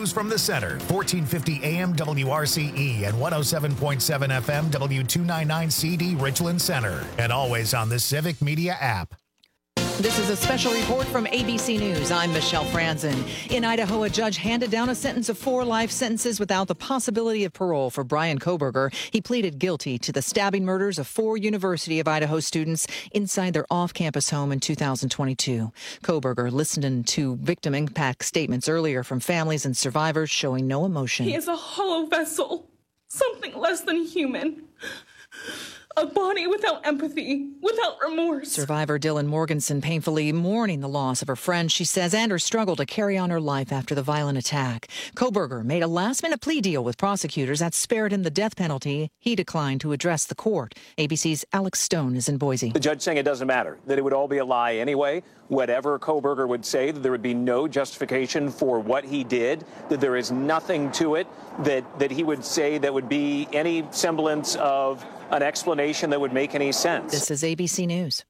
News from the Center, 1450 AM WRCE and 107.7 FM W299 CD Richland Center. And always on the Civic Media app. This is a special report from ABC News. I'm Michelle Franzen. In Idaho, a judge handed down a sentence of 4 life sentences without the possibility of parole for Brian Kohberger. He pleaded guilty to the stabbing murders of 4 University of Idaho students inside their off-campus home in 2022. Kohberger listened to victim impact statements earlier from families and survivors showing no emotion. He is a hollow vessel, something less than human. A body without empathy, without remorse. Survivor Dylan Morganson painfully mourning the loss of her friend, she says, and her struggle to carry on her life after the violent attack. Kohberger made a last-minute plea deal with prosecutors that spared him the death penalty. He declined to address the court. ABC's Alex Stone is in Boise. The judge saying it doesn't matter, that it would all be a lie anyway. Whatever Kohberger would say, that there would be no justification for what he did, that there is nothing to it, that he would say that would be any semblance of an explanation that would make any sense. This is ABC News.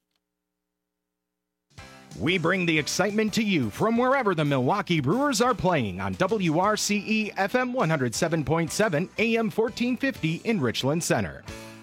We bring the excitement to you from wherever the Milwaukee Brewers are playing on WRCE FM 107.7 AM 1450 in Richland Center.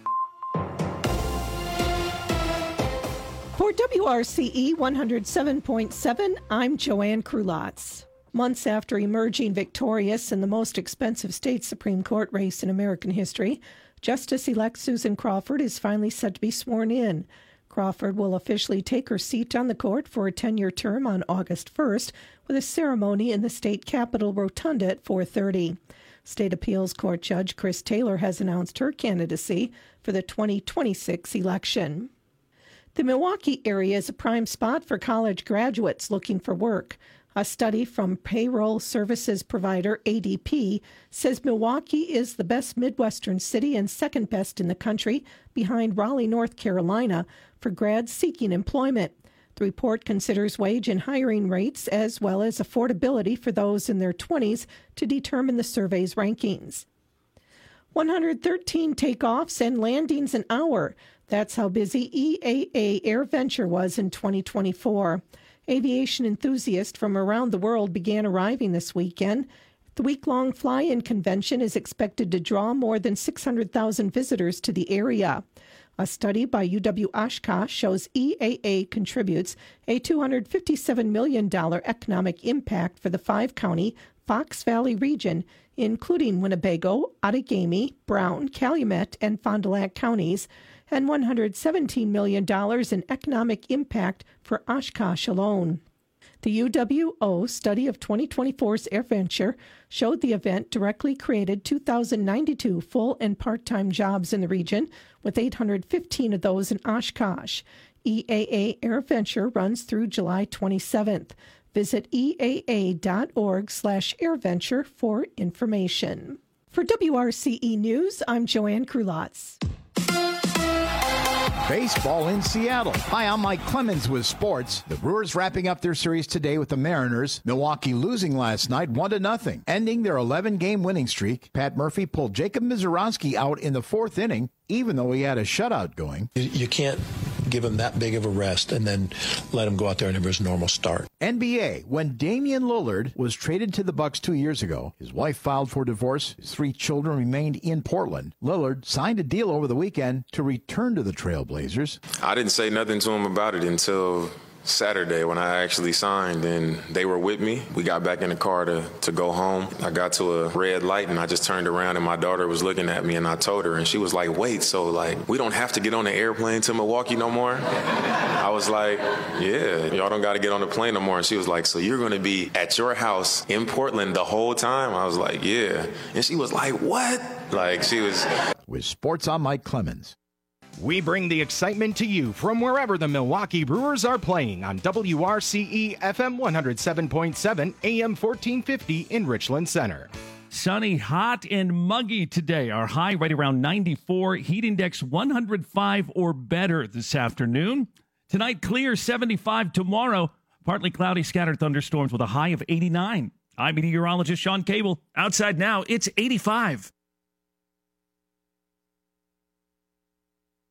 For WRCE 107.7, I'm Joanne Krulotz. Months after emerging victorious in the most expensive state Supreme Court race in American history, Justice-elect Susan Crawford is finally set to be sworn in. Crawford will officially take her seat on the court for a 10-year term on August 1st with a ceremony in the state capitol rotunda at 4:30. State Appeals Court Judge Chris Taylor has announced her candidacy for the 2026 election. The Milwaukee area is a prime spot for college graduates looking for work. A study from payroll services provider ADP says Milwaukee is the best Midwestern city and second best in the country, behind Raleigh, North Carolina, for grads seeking employment. The report considers wage and hiring rates as well as affordability for those in their 20s to determine the survey's rankings. 113 takeoffs and landings an hour. That's how busy EAA AirVenture was in 2024. Aviation enthusiasts from around the world began arriving this weekend. The week-long fly-in convention is expected to draw more than 600,000 visitors to the area. A study by UW-Oshkosh shows EAA contributes a $257 million economic impact for the 5-county Fox Valley region, including Winnebago, Outagamie, Brown, Calumet, and Fond du Lac counties, and $117 million in economic impact for Oshkosh alone. The UWO study of 2024's AirVenture showed the event directly created 2,092 full and part-time jobs in the region, with 815 of those in Oshkosh. EAA AirVenture runs through July 27th. Visit eaa.org/airventure for information. For WRCE News, I'm Joanne Krulotz. Baseball in Seattle. Hi, I'm Mike Clemens with sports. The Brewers wrapping up their series today with the Mariners. Milwaukee losing last night 1-0, ending their 11-game winning streak. Pat Murphy pulled Jacob Misiorowski out in the 4th inning, even though he had a shutout going. You can't give him that big of a rest and then let him go out there and have his normal start. NBA, when Damian Lillard was traded to the Bucks 2 years ago, his wife filed for divorce, his 3 children remained in Portland. Lillard signed a deal over the weekend to return to the Trailblazers. I didn't say nothing to him about it until Saturday when I actually signed, and they were with me. We got back in the car to go home. I got to a red light and I just turned around and my daughter was looking at me and I told her, and she was like, wait, so like we don't have to get on the airplane to Milwaukee no more? I was like, yeah, y'all don't got to get on the plane no more. And she was like, so you're going to be at your house in Portland the whole time? I was like, yeah. And she was like, what? Like she was. With sports, I'm Mike Clemens. We bring the excitement to you from wherever the Milwaukee Brewers are playing on WRCE FM 107.7 AM 1450 in Richland Center. Sunny, hot, and muggy today. Our high right around 94. Heat index 105 or better this afternoon. Tonight, clear 75. Tomorrow, partly cloudy, scattered thunderstorms with a high of 89. I'm meteorologist Sean Cable. Outside now, it's 85.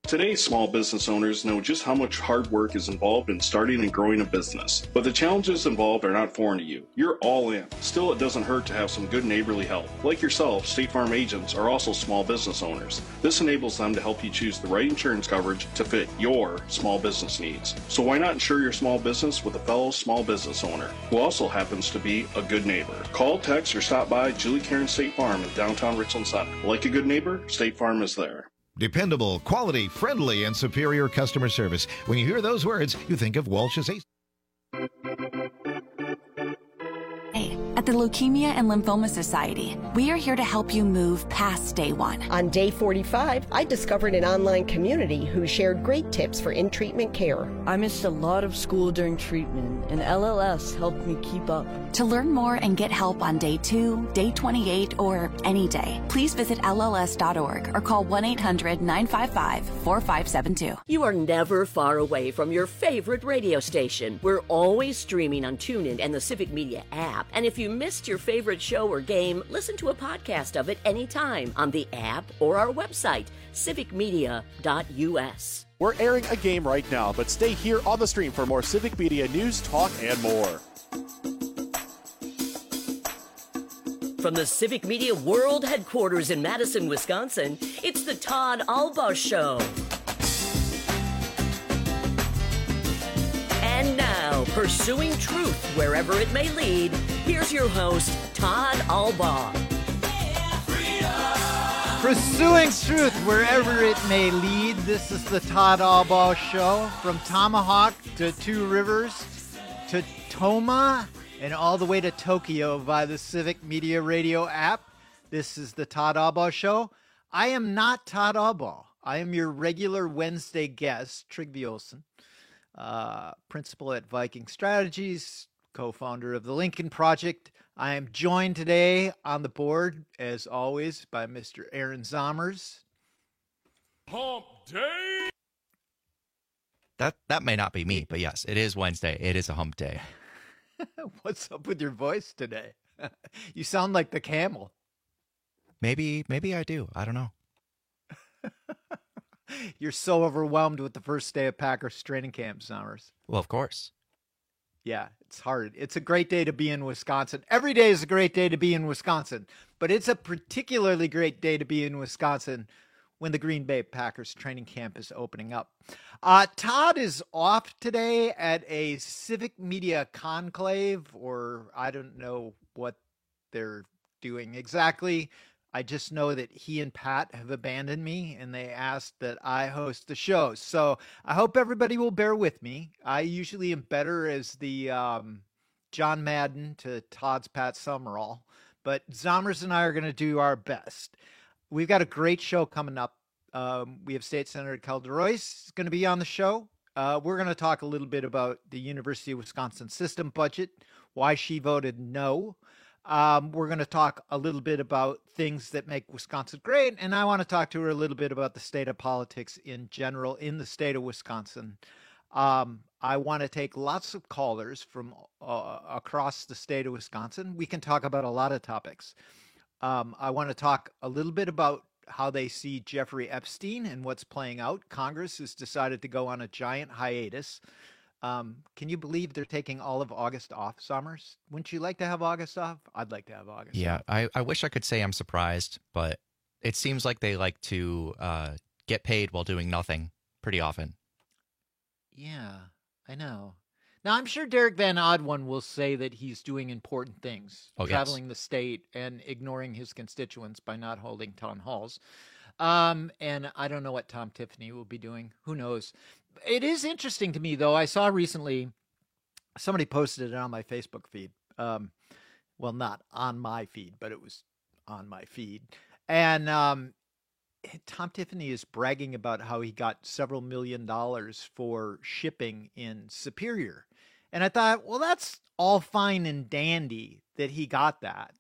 Today's small business owners know just how much hard work is involved in starting and growing a business. But the challenges involved are not foreign to you. You're all in. Still, it doesn't hurt to have some good neighborly help. Like yourself, State Farm agents are also small business owners. This enables them to help you choose the right insurance coverage to fit your small business needs. So why not insure your small business with a fellow small business owner who also happens to be a good neighbor? Call, text, or stop by Julie Karen State Farm in downtown Richland Center. Like a good neighbor, State Farm is there. Dependable, quality, friendly, and superior customer service. When you hear those words, you think of Walsh's Ace. At the Leukemia and Lymphoma Society, we are here to help you move past day one. On day 45, I discovered an online community who shared great tips for in-treatment care. I missed a lot of school during treatment, and LLS helped me keep up. To learn more and get help on day 2, day 28, or any day, please visit LLS.org or call 1-800-955-4572. You are never far away from your favorite radio station. We're always streaming on TuneIn and the Civic Media app. And if you missed your favorite show or game, listen to a podcast of it anytime on the app or our website, civicmedia.us. We're airing a game right now, but stay here on the stream for more Civic Media news, talk, and more. From the Civic Media World Headquarters in Madison, Wisconsin, it's the Todd Albaugh Show. And now, pursuing truth wherever it may lead, here's your host, Todd Albaugh. Pursuing truth wherever it may lead, this is the Todd Albaugh Show. From Tomahawk to Two Rivers to Toma and all the way to Tokyo via the Civic Media Radio app. This is the Todd Albaugh Show. I am not Todd Albaugh. I am your regular Wednesday guest, Trygve Olsen, principal at Viking Strategies, co-founder of the Lincoln Project. I am joined today on the board, as always, by Mr. Aaron Zomers. Hump Day! That may not be me, but yes, it is Wednesday. It is a hump day. What's up with your voice today? You sound like the camel. Maybe I do. I don't know. You're so overwhelmed with the first day of Packers training camp, Zomers. Well, of course. Yeah, it's hard. It's a great day to be in Wisconsin. Every day is a great day to be in Wisconsin, but it's a particularly great day to be in Wisconsin when the Green Bay Packers training camp is opening up. Todd is off today at a Civic Media conclave, or I don't know what they're doing exactly. I just know that he and Pat have abandoned me, and they asked that I host the show. So I hope everybody will bear with me. I usually am better as the John Madden to Todd's Pat Summerall, but Zomers and I are going to do our best. We've got a great show coming up. We have State Senator Calderoyce going to be on the show. We're going to talk a little bit about the University of Wisconsin system budget, why she voted no. We're going to talk a little bit about things that make Wisconsin great, and I want to talk to her a little bit about the state of politics in general in the state of Wisconsin. I want to take lots of callers from across the state of Wisconsin. We can talk about a lot of topics. I want to talk a little bit about how they see Jeffrey Epstein and what's playing out. Congress has decided to go on a giant hiatus. Can you believe they're taking all of August off, Zomers? Wouldn't you like to have August off? I'd like to have August off. I wish I could say I'm surprised, but it seems like they like to get paid while doing nothing pretty often. Yeah, I know. Now, I'm sure Derek Van Oddone will say that he's doing important things, traveling the state and ignoring his constituents by not holding town halls. And I don't know what Tom Tiffany will be doing. Who knows? It is interesting to me, though. I saw recently somebody posted it on my Facebook feed. Well, not on my feed, but it was on my feed. And Tom Tiffany is bragging about how he got several $1 million for shipping in Superior. And I thought, well, that's all fine and dandy that he got that.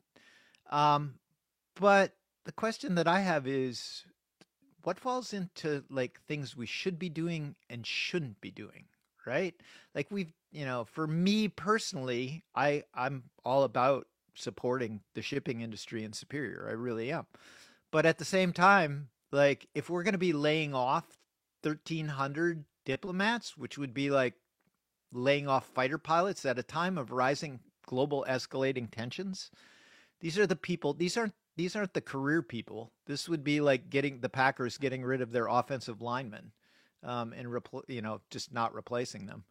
But the question that I have is, what falls into like things we should be doing and shouldn't be doing, right? Like for me personally, I'm all about supporting the shipping industry in Superior. I really am. But at the same time, like if we're going to be laying off 1,300 diplomats, which would be like laying off fighter pilots at a time of rising global escalating tensions. These are the people. These aren't the career people. This would be like the Packers getting rid of their offensive linemen, and just not replacing them.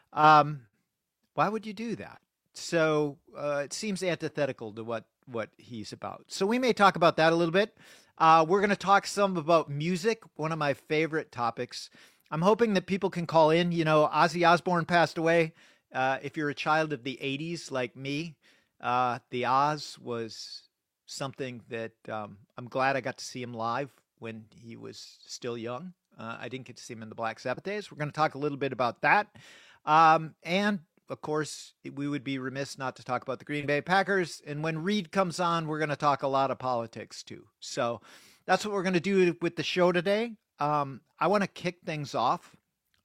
Why would you do that? So it seems antithetical to what he's about. So we may talk about that a little bit. We're going to talk some about music, one of my favorite topics. I'm hoping that people can call in. Ozzy Osbourne passed away. If you're a child of the 80s like me, the Oz was something that I'm glad I got to see him live when he was still young. I didn't get to see him in the Black Sabbath days. We're going to talk a little bit about that. And, of course, we would be remiss not to talk about the Green Bay Packers. And when Reed comes on, we're going to talk a lot of politics, too. So that's what we're going to do with the show today. I want to kick things off,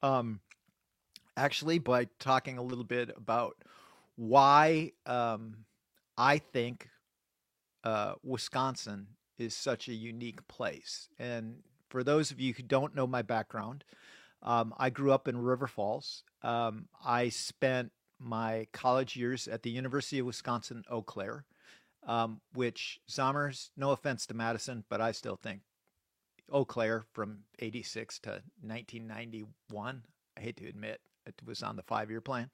actually, by talking a little bit about why I think Wisconsin is such a unique place. And for those of you who don't know my background, I grew up in River Falls. I spent my college years at the University of Wisconsin-Eau Claire, which Zommers, no offense to Madison, but I still think Eau Claire from 86 to 1991, I hate to admit, it was on the 5-year plan.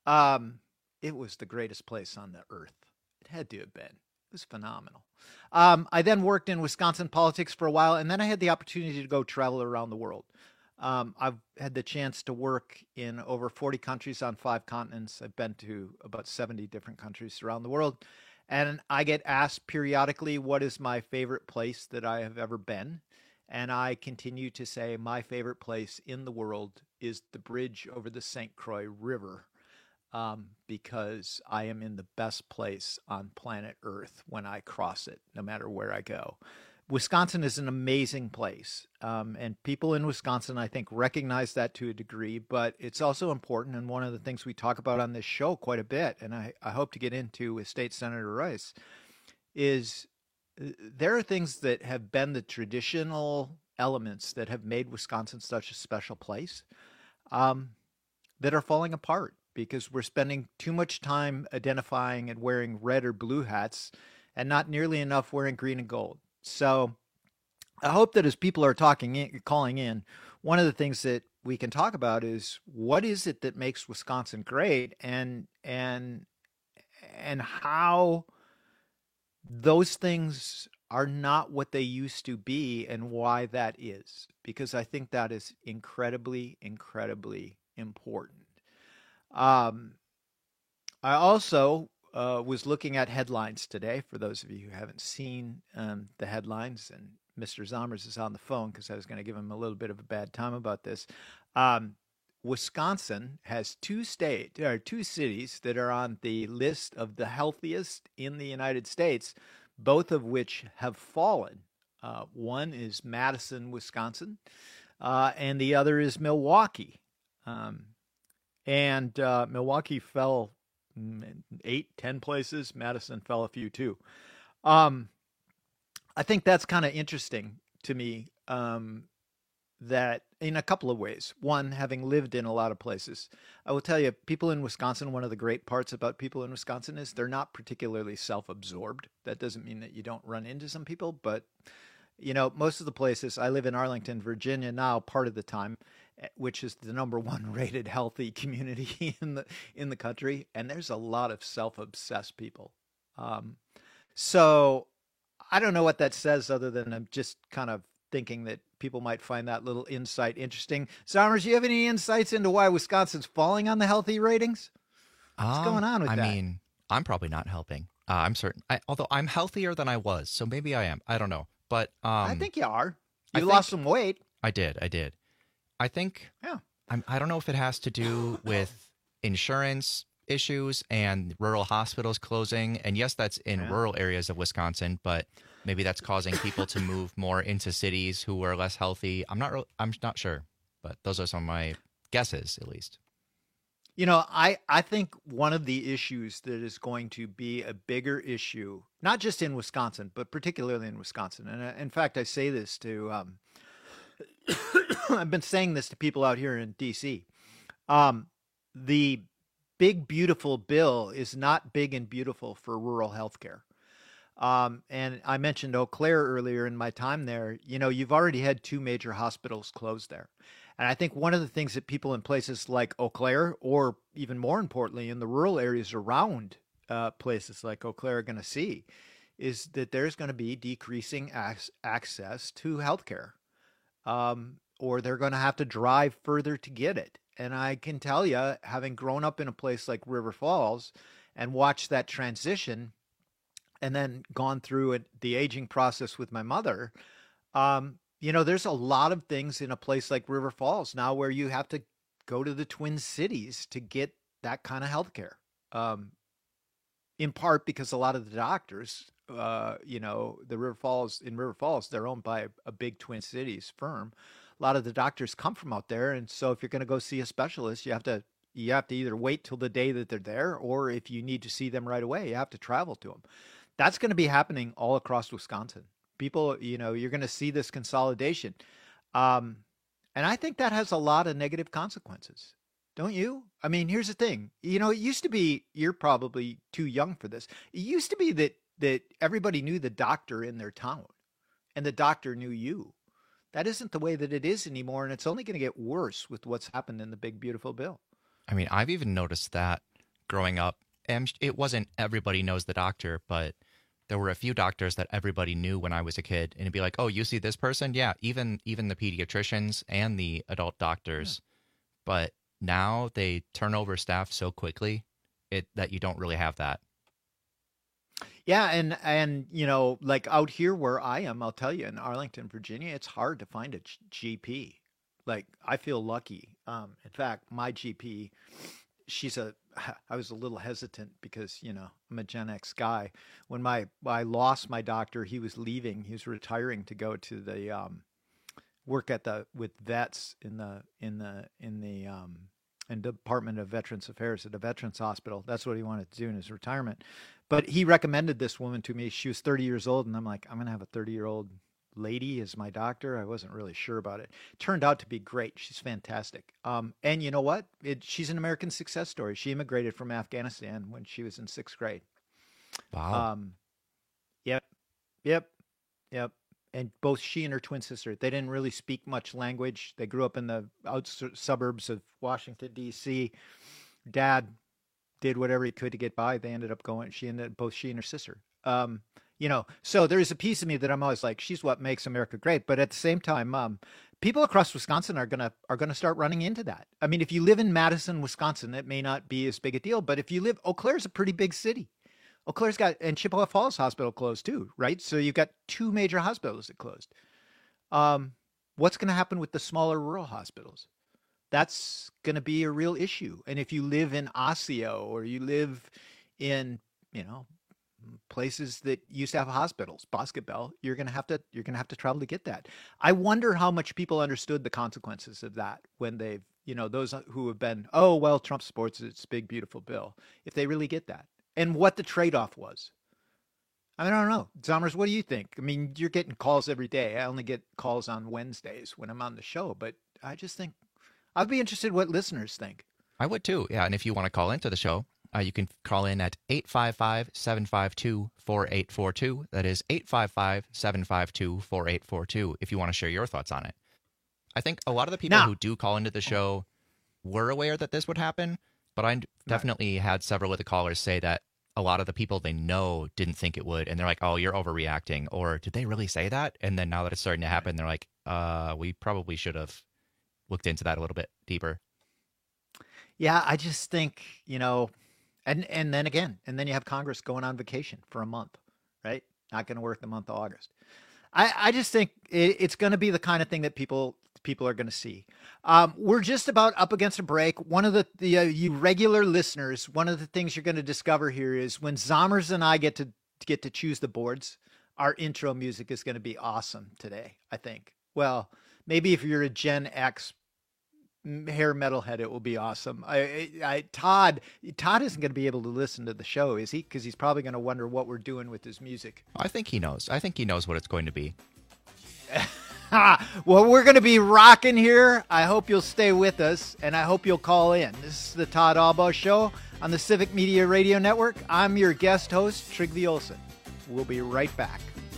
It was the greatest place on the earth. It had to have been. It was phenomenal. I then worked in Wisconsin politics for a while, and then I had the opportunity to go travel around the world. I've had the chance to work in over 40 countries on 5 continents. I've been to about 70 different countries around the world. And I get asked periodically, what is my favorite place that I have ever been? And I continue to say my favorite place in the world is the bridge over the St. Croix River, because I am in the best place on planet Earth when I cross it, no matter where I go. Wisconsin is an amazing place, and people in Wisconsin, I think, recognize that to a degree, but it's also important, and one of the things we talk about on this show quite a bit, and I hope to get into with State Senator Rice, is there are things that have been the traditional elements that have made Wisconsin such a special place that are falling apart because we're spending too much time identifying and wearing red or blue hats and not nearly enough wearing green and gold. So I hope that as people are calling in, one of the things that we can talk about is what is it that makes Wisconsin great, and how those things are not what they used to be, and why that is, because I think that is incredibly, incredibly important. I also was looking at headlines today, for those of you who haven't seen the headlines, and Mr. Zommers is on the phone because I was going to give him a little bit of a bad time about this. Wisconsin has 2 cities that are on the list of the healthiest in the United States, both of which have fallen. One is Madison, Wisconsin, and the other is Milwaukee. And Milwaukee fell 8-10 places. Madison fell a few too. I think that's kind of interesting to me, that in a couple of ways. One, having lived in a lot of places, I will tell you, people in Wisconsin, one of the great parts about people in Wisconsin is they're not particularly self-absorbed. That doesn't mean that you don't run into some people, but most of the places, I live in Arlington, Virginia now part of the time, which is the #1 rated healthy community in the country, and there's a lot of self-obsessed people. So I don't know what that says, other than I'm just kind of thinking that people might find that little insight interesting. Zommers, do you have any insights into why Wisconsin's falling on the healthy ratings? What's going on with that? I mean, I'm probably not helping. I'm certain. Although I'm healthier than I was, so maybe I am. I don't know. But I think you are. You lost some weight. I did. I think. Yeah. I don't know if it has to do with insurance issues and rural hospitals closing. And yes, that's in rural areas of Wisconsin, but maybe that's causing people to move more into cities who are less healthy. I'm not sure, but those are some of my guesses, at least. I think one of the issues that is going to be a bigger issue, not just in Wisconsin, but particularly in Wisconsin. And in fact, I say this to I've been saying this to people out here in D.C. The big, beautiful bill is not big and beautiful for rural healthcare. And I mentioned Eau Claire earlier in my time there. You know, you've already had 2 major hospitals closed there. And I think one of the things that people in places like Eau Claire, or even more importantly, in the rural areas around places like Eau Claire are going to see is that there's going to be decreasing access to healthcare, or they're going to have to drive further to get it. And I can tell you, having grown up in a place like River Falls and watched that transition and then gone through the aging process with my mother, you know, there's a lot of things in a place like River Falls now where you have to go to the Twin Cities to get that kind of healthcare. In part because a lot of the doctors, you know, in River Falls, they're owned by a big Twin Cities firm. A lot of the doctors come from out there, and so if you're going to go see a specialist, you have to either wait till the day that they're there, or if you need to see them right away, you have to travel to them. That's going to be happening all across Wisconsin. People, you know, you're going to see this consolidation, and I think that has a lot of negative consequences. Don't you? I mean, here's the thing. You know, it used to be, you're probably too young for this. It used to be that everybody knew the doctor in their town, and the doctor knew you. That isn't the way that it is anymore, and it's only going to get worse with what's happened in the big, beautiful bill. I mean, I've even noticed that growing up, and it wasn't everybody knows the doctor, but there were a few doctors that everybody knew when I was a kid, and it'd be like, oh, you see this person? Yeah, even the pediatricians and the adult doctors. Yeah. But now they turn over staff so quickly that you don't really have that. Yeah, and you know, like out here where I am, I'll tell you, in Arlington, Virginia, it's hard to find a GP. Like, I feel lucky. In fact, my GP, I was a little hesitant because, you know, I'm a Gen X guy. When I lost my doctor, he was leaving. He was retiring to go to the work with vets in the Department of Veterans Affairs at a veterans hospital. That's what he wanted to do in his retirement. But he recommended this woman to me. She was 30 years old, and I'm like, I'm going to have a 30-year-old lady as my doctor. I wasn't really sure about it. Turned out to be great. She's fantastic. And you know what? She's an American success story. She immigrated from Afghanistan when she was in 6th grade. Wow. Yep. And both she and her twin sister, they didn't really speak much language. They grew up in the suburbs of Washington, D.C. Dad did whatever he could to get by. They ended up going, both she and her sister. You know, so there's a piece of me that I'm always like, she's what makes America great. But at the same time, people across Wisconsin are gonna start running into that. I mean, if you live in Madison, Wisconsin, it may not be as big a deal. But if you live, Eau Claire's a pretty big city. Eau Claire's and Chippewa Falls Hospital closed too, right? So you've got 2 major hospitals that closed. What's going to happen with the smaller rural hospitals? That's going to be a real issue. And if you live in Osseo, or you live in, you know, places that used to have hospitals, Bosque Bell, you're going to have to travel to get that. I wonder how much people understood the consequences of that when they've, you know, those who have been, oh, well, Trump supports its big, beautiful bill, if they really get that. And what the trade-off was. I mean, I don't know. Zommers, what do you think? I mean, you're getting calls every day. I only get calls on Wednesdays when I'm on the show, but I just think I'd be interested what listeners think. I would too, yeah. And if you want to call into the show, you can call in at 855-752-4842. That is 855-752-4842 if you want to share your thoughts on it. I think a lot of the people who do call into the show were aware that this would happen, but I definitely had several of the callers say that a lot of the people they know didn't think it would. And they're like, oh, you're overreacting. Or did they really say that? And then now that it's starting to happen, they're like, we probably should have looked into that a little bit deeper. Yeah, I just think, you know, and then you have Congress going on vacation for a month, right? Not going to work the month of August. I just think it's going to be the kind of thing that people are going to see. We're just about up against a break. One of the you regular listeners, one of the things you're going to discover here is when Zommers and I get to choose the boards, our intro music is going to be awesome today, I think. Well, maybe if you're a Gen X hair metalhead, it will be awesome. Todd isn't going to be able to listen to the show, is he? Because he's probably going to wonder what we're doing with his music. I think he knows. I think he knows what it's going to be. Well, we're going to be rocking here. I hope you'll stay with us, and I hope you'll call in. This is the Todd Albaugh Show on the Civic Media Radio Network. I'm your guest host, Trygve Olsen. We'll be right back.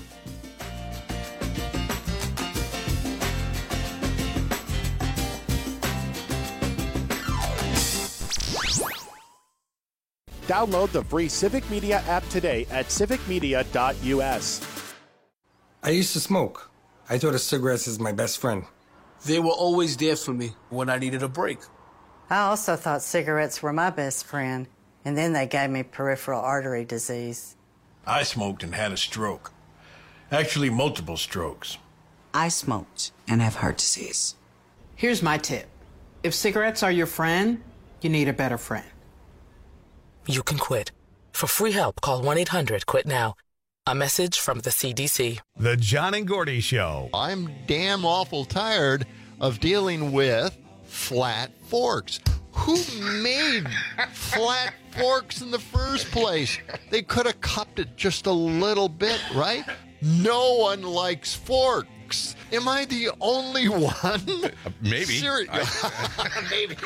Download the free Civic Media app today at civicmedia.us. I used to smoke. I thought of cigarettes as my best friend. They were always there for me when I needed a break. I also thought cigarettes were my best friend, and then they gave me peripheral artery disease. I smoked and had a stroke. Actually, multiple strokes. I smoked and have heart disease. Here's my tip. If cigarettes are your friend, you need a better friend. You can quit. For free help, call 1-800-QUIT-NOW. A message from the CDC. The John and Gordy Show. I'm damn awful tired of dealing with flat forks. Who made flat forks in the first place? They could have cupped it just a little bit, right? No one likes forks. Am I the only one? Maybe. Maybe.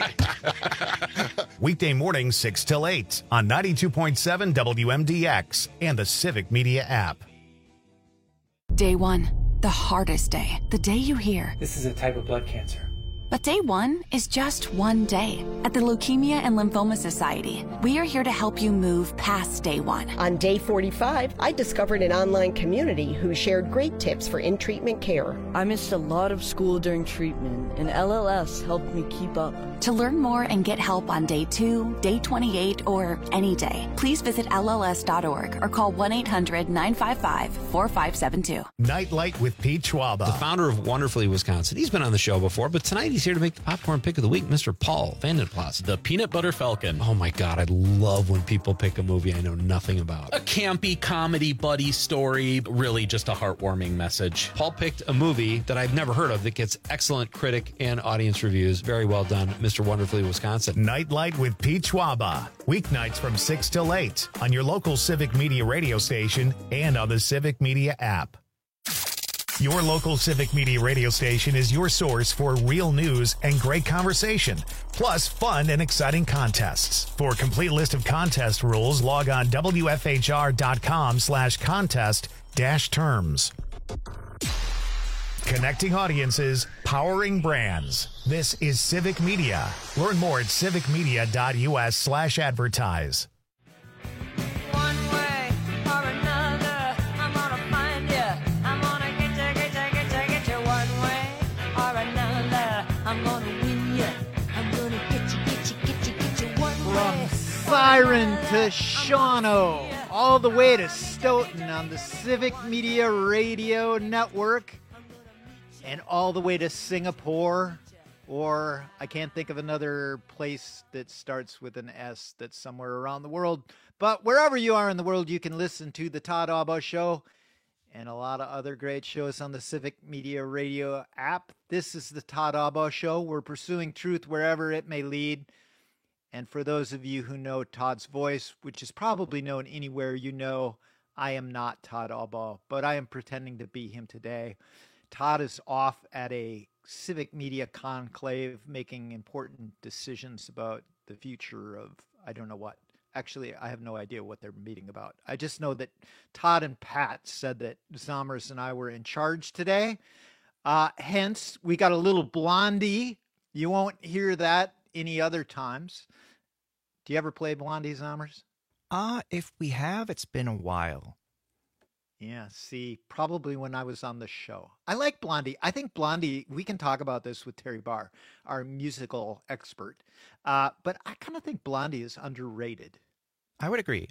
Weekday mornings 6 till 8 on 92.7 WMDX and the Civic Media app. Day one, the hardest day. The day you hear, "This is a type of blood cancer." But day one is just one day. At the Leukemia and Lymphoma Society, we are here to help you move past day one. On day 45, I discovered an online community who shared great tips for in-treatment care. I missed a lot of school during treatment, and LLS helped me keep up. To learn more and get help on day 2, day 28, or any day, please visit LLS.org or call 1-800-955-4572. Nightlight with Pete Schwaba. The founder of Wonderfully Wisconsin. He's been on the show before, but tonight he's here to make the popcorn pick of the week, Mr. Paul Vandenplas. The Peanut Butter Falcon. Oh my God, I love when people pick a movie I know nothing about. A campy comedy buddy story, really just a heartwarming message. Paul picked a movie that I've never heard of that gets excellent critic and audience reviews. Very well done, Mr. Wonderfully Wisconsin. Nightlight with Pete Schwaba. Weeknights from 6 till 8 on your local Civic Media radio station and on the Civic Media app. Your local Civic Media radio station is your source for real news and great conversation, plus fun and exciting contests. For a complete list of contest rules, log on WFHR.com/contest-terms. Connecting audiences, powering brands. This is Civic Media. Learn more at civicmedia.us/advertise. Byron to Shawano, all the way to Stoughton on the Civic Media Radio Network, and all the way to Singapore, or I can't think of another place that starts with an S that's somewhere around the world. But wherever you are in the world, you can listen to the Todd Albaugh Show and a lot of other great shows on the Civic Media Radio app. This is the Todd Albaugh Show. We're pursuing truth wherever it may lead. And for those of you who know Todd's voice, which is probably known anywhere, you know I am not Todd Albaugh, but I am pretending to be him today. Todd is off at a civic media conclave making important decisions about the future of I don't know what. Actually, I have no idea what they're meeting about. I just know that Todd and Pat said that Zomers and I were in charge today. Hence, we got a little Blondie. You won't hear that any other times. Do you ever play Blondie, Zomers? If we have, it's been a while. Yeah, see, probably when I was on the show. I like Blondie. I think Blondie, we can talk about this with Terry Barr, our musical expert. But I kind of think Blondie is underrated. I would agree.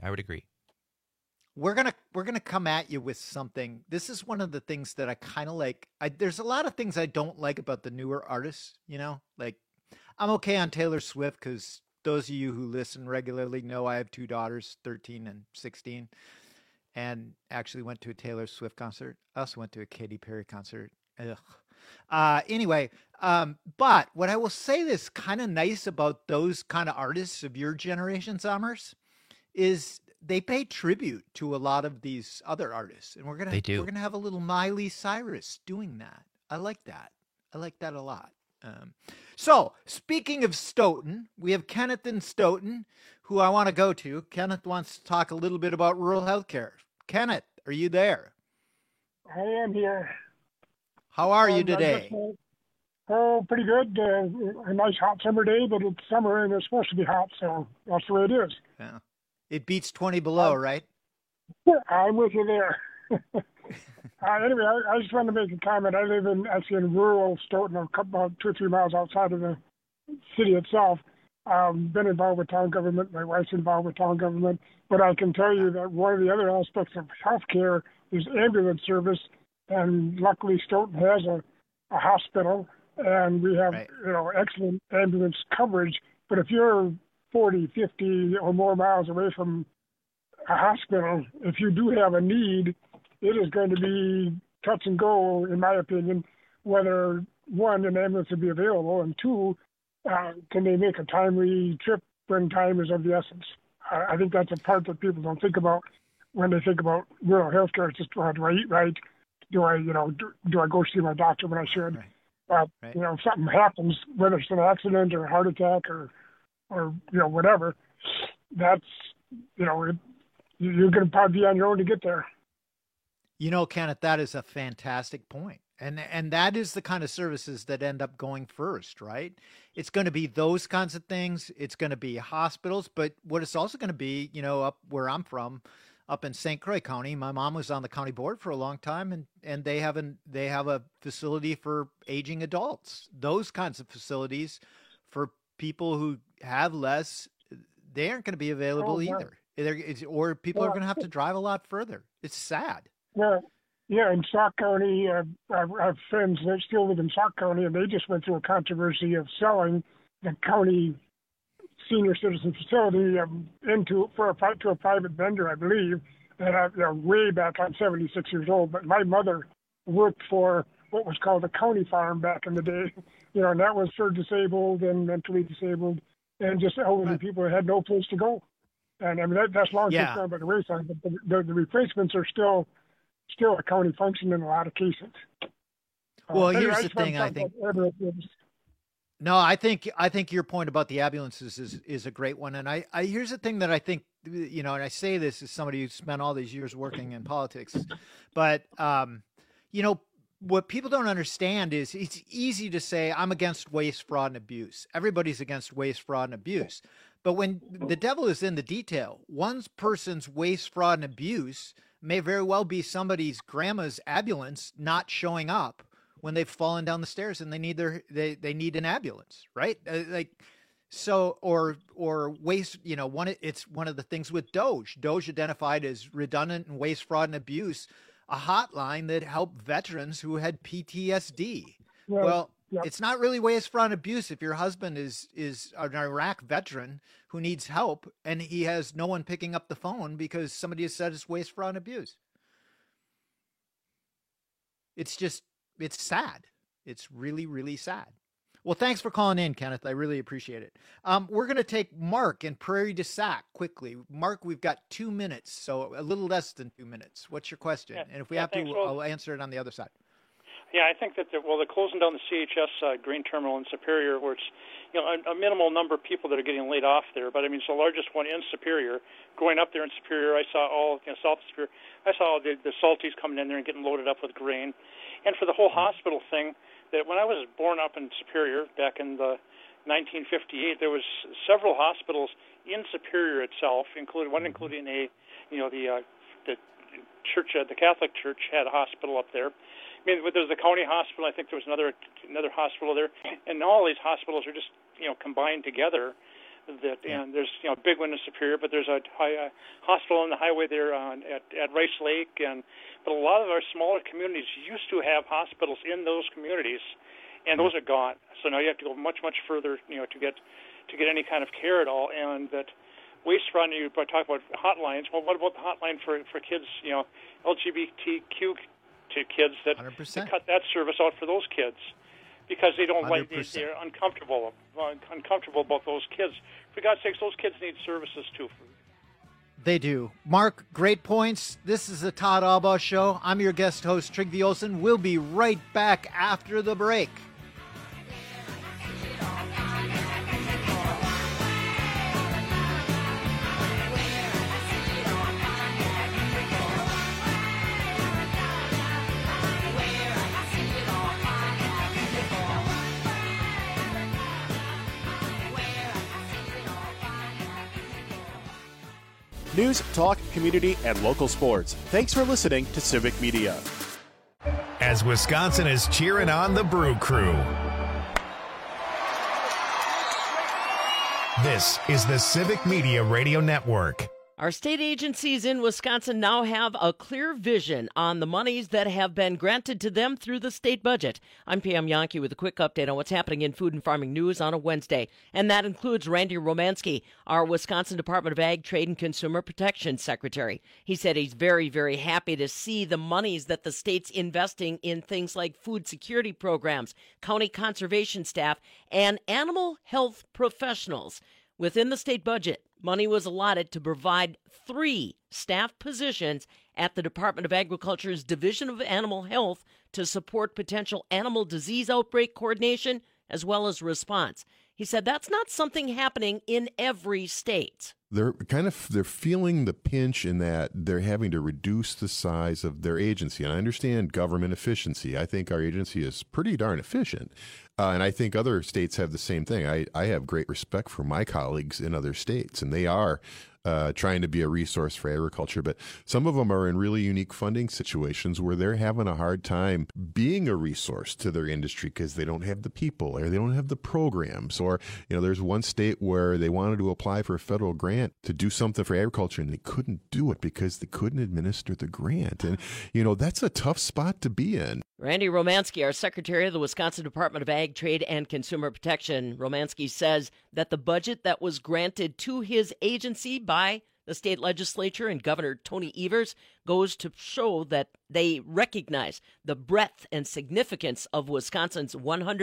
We're gonna come at you with something. This is one of the things that I kind of like. There's a lot of things I don't like about the newer artists, you know? Like, I'm okay on Taylor Swift because those of you who listen regularly know I have two daughters, 13 and 16, and actually went to a Taylor Swift concert. I also went to a Katy Perry concert. Anyway, but what I will say that's kind of nice about those kind of artists of your generation, Zomers, is they pay tribute to a lot of these other artists. And we're gonna have a little Miley Cyrus doing that I like that. I like that a lot. So, speaking of Stoughton, we have Kenneth in Stoughton, who I want to go to. Kenneth wants to talk a little bit about rural healthcare. Kenneth, are you there? I am here. How are you today? Oh, pretty good. A nice hot summer day, but it's summer and it's supposed to be hot, so that's the way it is. Yeah. It beats 20 below, right? I'm with you there. Anyway, I just wanted to make a comment. I live in rural Stoughton, about 2 or 3 miles outside of the city itself. Been involved with town government. My wife's involved with town government. But I can tell you that one of the other aspects of healthcare is ambulance service. And luckily, Stoughton has a hospital, and we have excellent ambulance coverage. But if you're 40, 50 or more miles away from a hospital, if you do have a need, it is going to be touch and go, in my opinion, whether, one, an ambulance will be available, and two, can they make a timely trip when time is of the essence. I think that's a part that people don't think about when they think about rural health care. It's just, do I eat right? Do I go see my doctor when I should? Right. If something happens, whether it's an accident or a heart attack or whatever, that's, you're going to probably be on your own to get there. Kenneth, that is a fantastic point. And that is the kind of services that end up going first, right? It's going to be those kinds of things. It's going to be hospitals. But what it's also going to be, up where I'm from, up in St. Croix County, my mom was on the county board for a long time, and they have a facility for aging adults. Those kinds of facilities for people who have less, they aren't going to be available either. Or people are going to have to drive a lot further. It's sad. Yeah, in Sauk County, I have friends that still live in Sauk County, and they just went through a controversy of selling the county senior citizen facility to a private vendor, I believe. And way back, I'm 76 years old, but my mother worked for what was called a county farm back in the day, and that was for disabled and mentally disabled and just elderly people who had no place to go. And I mean, that's long since gone by the wayside, but the replacements are still a county function in a lot of cases. Well, here's the thing, I think. No, I think your point about the ambulances is a great one. And I here's the thing that I think, and I say this as somebody who spent all these years working in politics, but what people don't understand is it's easy to say I'm against waste, fraud, and abuse. Everybody's against waste, fraud, and abuse. But when the devil is in the detail, one person's waste, fraud, and abuse may very well be somebody's grandma's ambulance not showing up when they've fallen down the stairs and they need they need an ambulance, right? Or waste, it's one of the things with Doge. Doge identified as redundant and waste, fraud, and abuse, a hotline that helped veterans who had PTSD. It's not really waste, fraud, and abuse if your husband is an Iraq veteran who needs help and he has no one picking up the phone because somebody has said it's waste, fraud, and abuse. It's sad. It's really, really sad. Well, thanks for calling in, Kenneth. I really appreciate it. We're going to take Mark in Prairie du Sac quickly. Mark, we've got 2 minutes, so a little less than 2 minutes. What's your question? And if we have to, I'll answer it on the other side. Yeah, I think that they're closing down the CHS grain terminal in Superior, where it's a minimal number of people that are getting laid off there. But I mean, it's the largest one in Superior. Going up there in Superior, I saw South Superior. I saw the salties coming in there and getting loaded up with grain. And for the whole hospital thing, that when I was born up in Superior back in the 1958, there was several hospitals in Superior itself, including the church, the Catholic Church had a hospital up there. I mean, there's the county hospital. I think there was another hospital there, and all these hospitals are just combined together. And there's a big one in Superior, but there's a hospital on the highway there at Rice Lake, but a lot of our smaller communities used to have hospitals in those communities, and those are gone. So now you have to go much further, to get any kind of care at all. And that waste fraud, you talk about hotlines. Well, what about the hotline for kids, LGBTQ to kids that cut that service out for those kids because they don't 100%. They're uncomfortable about those kids. For God's sakes, those kids need services too. They do. Mark, great points. This is the Todd Albaugh Show. I'm your guest host, Trygve Olsen. We'll be right back after the break. News, talk, community, and local sports. Thanks for listening to Civic Media. As Wisconsin is cheering on the Brew Crew. This is the Civic Media Radio Network. Our state agencies in Wisconsin now have a clear vision on the monies that have been granted to them through the state budget. I'm Pam Yankee with a quick update on what's happening in food and farming news on a Wednesday. And that includes Randy Romanski, our Wisconsin Department of Ag, Trade, and Consumer Protection Secretary. He said he's very, very happy to see the monies that the state's investing in things like food security programs, county conservation staff, and animal health professionals. Within the state budget, money was allotted to provide 3 staff positions at the Department of Agriculture's Division of Animal Health to support potential animal disease outbreak coordination as well as response. He said that's not something happening in every state. They're feeling the pinch in that they're having to reduce the size of their agency. And I understand government efficiency. I think our agency is pretty darn efficient. And I think other states have the same thing. I have great respect for my colleagues in other states, and they are trying to be a resource for agriculture. But some of them are in really unique funding situations where they're having a hard time being a resource to their industry because they don't have the people or they don't have the programs. Or, there's one state where they wanted to apply for a federal grant to do something for agriculture, and they couldn't do it because they couldn't administer the grant. And, that's a tough spot to be in. Randy Romanski, our Secretary of the Wisconsin Department of Ag, Trade, and Consumer Protection. Romanski says that the budget that was granted to his agency by the state legislature and Governor Tony Evers goes to show that they recognize the breadth and significance of Wisconsin's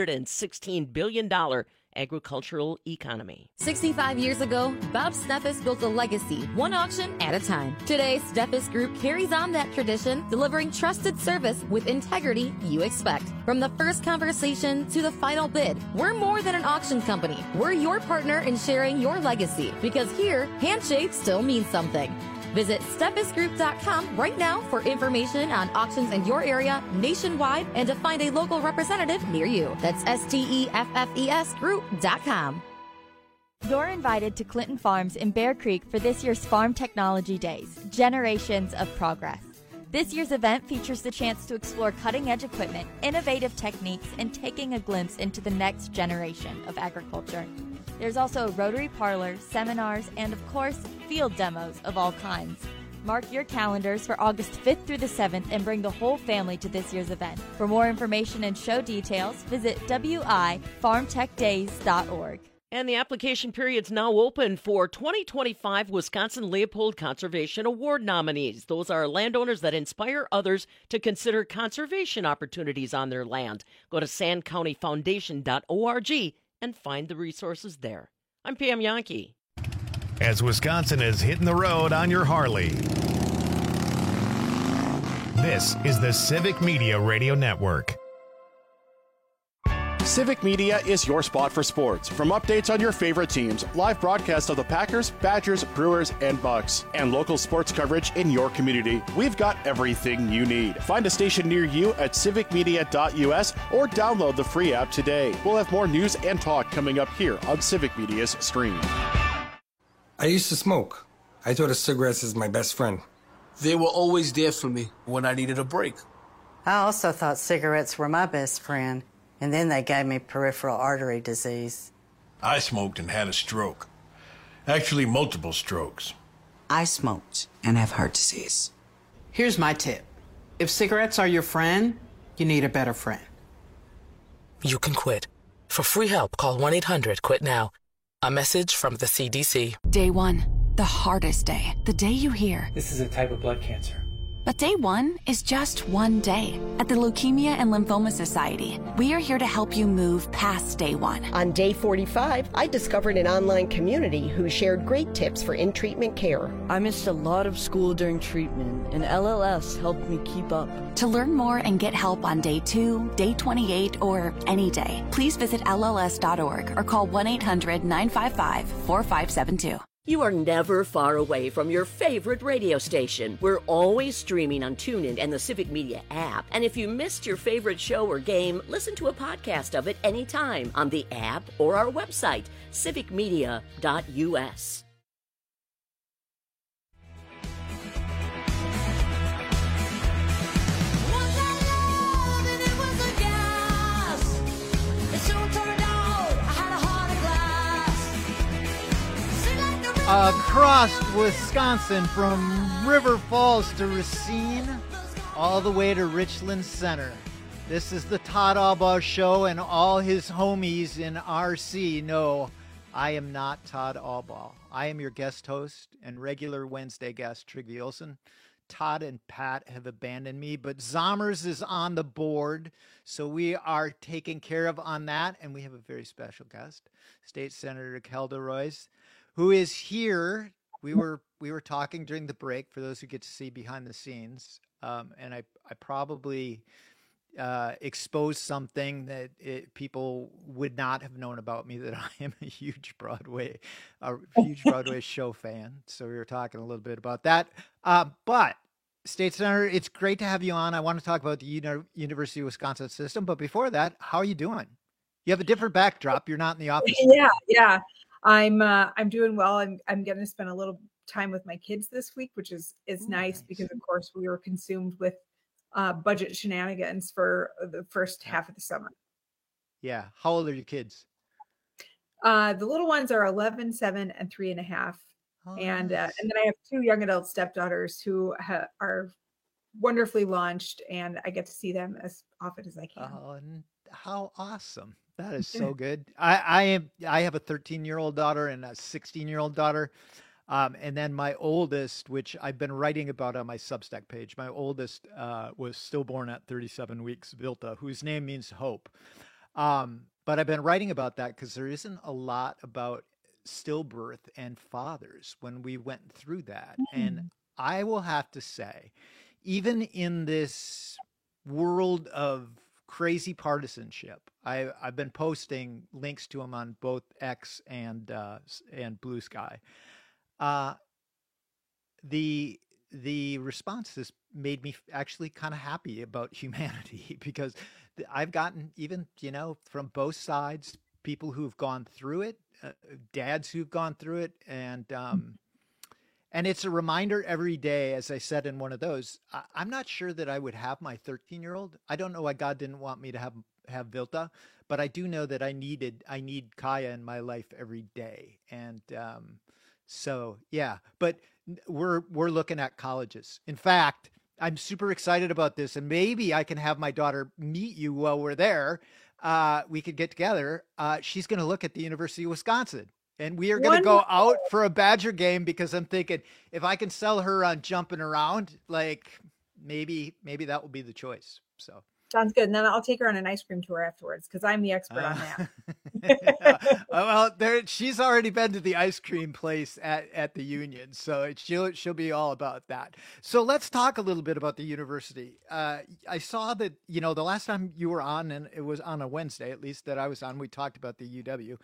$116 billion agricultural economy. 65 years ago, Bob Steffes built a legacy, one auction at a time. Today, Steffes Group carries on that tradition, delivering trusted service with integrity you expect. From the first conversation to the final bid, we're more than an auction company. We're your partner in sharing your legacy, because here, handshakes still mean something. Visit SteffesGroup.com right now for information on auctions in your area nationwide and to find a local representative near you. That's STEFFES Group.com. You're invited to Clinton Farms in Bear Creek for this year's Farm Technology Days, Generations of Progress. This year's event features the chance to explore cutting-edge equipment, innovative techniques, and taking a glimpse into the next generation of agriculture. There's also a Rotary Parlor, seminars, and of course, field demos of all kinds. Mark your calendars for August 5th through the 7th and bring the whole family to this year's event. For more information and show details, visit wifarmtechdays.org. And the application period's now open for 2025 Wisconsin Leopold Conservation Award nominees. Those are landowners that inspire others to consider conservation opportunities on their land. Go to sandcountyfoundation.org and find the resources there. I'm Pam Yankee. As Wisconsin is hitting the road on your Harley. This is the Civic Media Radio Network. Civic Media is your spot for sports. From updates on your favorite teams, live broadcasts of the Packers, Badgers, Brewers, and Bucks, and local sports coverage in your community, we've got everything you need. Find a station near you at civicmedia.us or download the free app today. We'll have more news and talk coming up here on Civic Media's stream. I used to smoke. I thought of cigarettes as my best friend. They were always there for me when I needed a break. I also thought cigarettes were my best friend. And then they gave me peripheral artery disease. I smoked and had a stroke. Actually, multiple strokes. I smoked and have heart disease. Here's my tip. If cigarettes are your friend, you need a better friend. You can quit. For free help, call 1-800-QUIT-NOW. A message from the CDC. Day 1, the hardest day. The day you hear, "This is a type of blood cancer. But day one is just one day. At the Leukemia and Lymphoma Society, we are here to help you move past day one. On day 45, I discovered an online community who shared great tips for in-treatment care. I missed a lot of school during treatment, and LLS helped me keep up. To learn more and get help on day 2, day 28, or any day, please visit LLS.org or call 1-800-955-4572. You are never far away from your favorite radio station. We're always streaming on TuneIn and the Civic Media app. And if you missed your favorite show or game, listen to a podcast of it anytime on the app or our website, civicmedia.us. Across Wisconsin, from River Falls to Racine, all the way to Richland Center. This is the Todd Albaugh Show, and all his homies in RC know I am not Todd Albaugh. I am your guest host and regular Wednesday guest, Trygve Olsen. Todd and Pat have abandoned me, but Zommers is on the board, so we are taken care of on that, and we have a very special guest, State Senator Kelda Roys, who is here. We were talking during the break, for those who get to see behind the scenes, and I probably exposed something that people would not have known about me, that I am a huge Broadway show fan. So we were talking a little bit about that. But State Senator, it's great to have you on. I want to talk about the University of Wisconsin system, but before that, how are you doing? You have a different backdrop. You're not in the office. Yeah. I'm doing well. I'm going to spend a little time with my kids this week, which is nice because, of course, we were consumed with budget shenanigans for the first half of the summer. Yeah. How old are your kids? The little ones are 11, 7, and 3.5. And then I have 2 young adult stepdaughters who are wonderfully launched, and I get to see them as often as I can. Oh, and how awesome. That is so good. I have a 13-year-old daughter and a 16-year-old daughter. And then my oldest, which I've been writing about on my Substack page, my oldest was stillborn at 37 weeks, Vilta, whose name means hope. But I've been writing about that because there isn't a lot about stillbirth and fathers when we went through that. And I will have to say, even in this world of crazy partisanship, I've been posting links to them on both X and Blue Sky. The response has made me actually kind of happy about humanity, because I've gotten, even, from both sides, people who've gone through it, dads who've gone through it. And it's a reminder every day, as I said in one of those, I'm not sure that I would have my 13-year-old. I don't know why God didn't want me to have Vilta, but I do know that I need Kaya in my life every day. And, so yeah, but we're looking at colleges. In fact, I'm super excited about this, and maybe I can have my daughter meet you while we're there. We could get together. She's going to look at the University of Wisconsin, and we are going to go out for a Badger game, because I'm thinking if I can sell her on jumping around, like maybe that will be the choice. So. Sounds good. And then I'll take her on an ice cream tour afterwards, because I'm the expert on that. Well, she's already been to the ice cream place at the Union, so she'll be all about that. So let's talk a little bit about the university. I saw that, the last time you were on, and it was on a Wednesday, at least that I was on, we talked about the UW.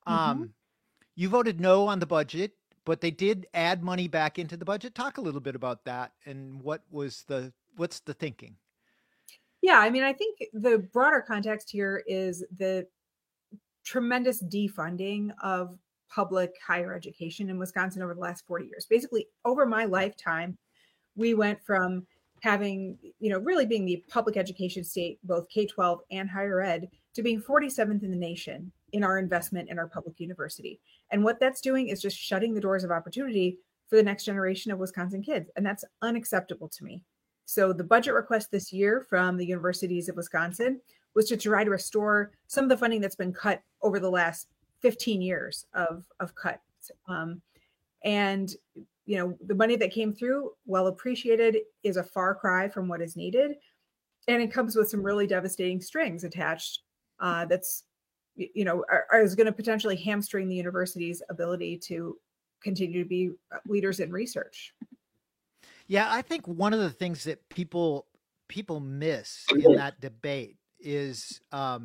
You voted no on the budget, but they did add money back into the budget. Talk a little bit about that, and what's the thinking? Yeah, I mean, I think the broader context here is the tremendous defunding of public higher education in Wisconsin over the last 40 years. Basically, over my lifetime, we went from having, really being the public education state, both K-12 and higher ed, to being 47th in the nation in our investment in our public university. And what that's doing is just shutting the doors of opportunity for the next generation of Wisconsin kids. And that's unacceptable to me. So the budget request this year from the universities of Wisconsin was to try to restore some of the funding that's been cut over the last 15 years of cuts. And, the money that came through, well appreciated, is a far cry from what is needed. And it comes with some really devastating strings attached that's, is going to potentially hamstring the university's ability to continue to be leaders in research. Yeah, I think one of the things that people miss in that debate is